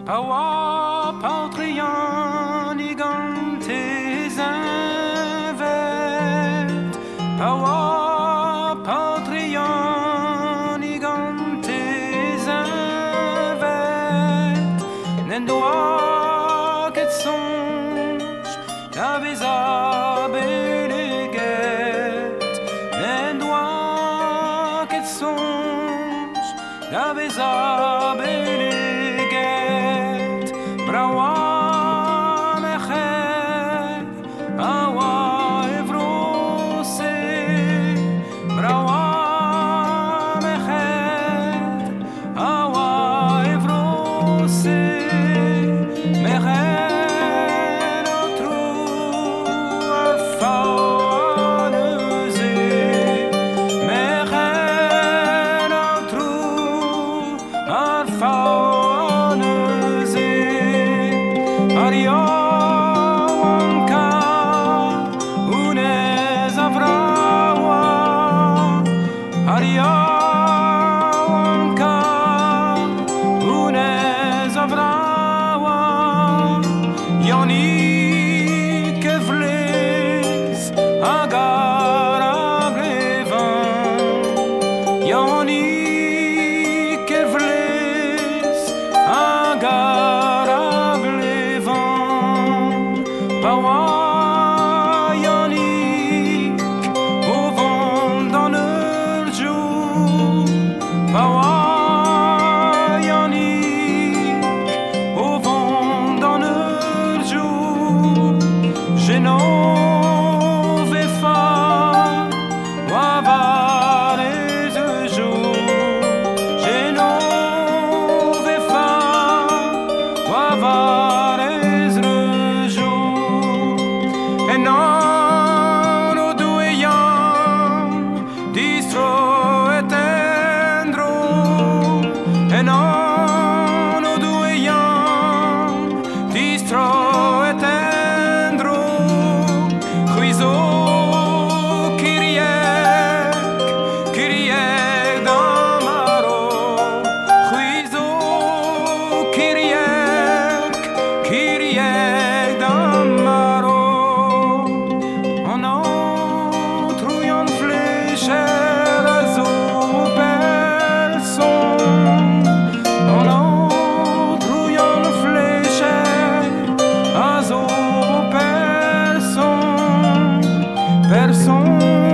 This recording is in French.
Pawa Pautrian Igantes Invet Pawa Pautrian Igantes Invet Nendoa Ket Songe La Beza Beleget Nendoa Ket Songe La Beza Beleget Brawa Mecher Awa Evrose Brawa Mecher Awa Evrose Mecher Otru Alfaneze Mecher Otru Alfaneze Arionka Unez Avrawa Arionka Unez Avrawa Yoni Kevles Agar Aglevan Yoni Kevles Agar Pawa Yannick au vent dans le jour Pawa Yannick au vent dans le jour Geno Vefa Wavar et de jour Geno Vefa Wavar et non odueyam distro etendro non odueyam distro etendro Huizo Kyriek damaro Huizo Kyriek damaro Person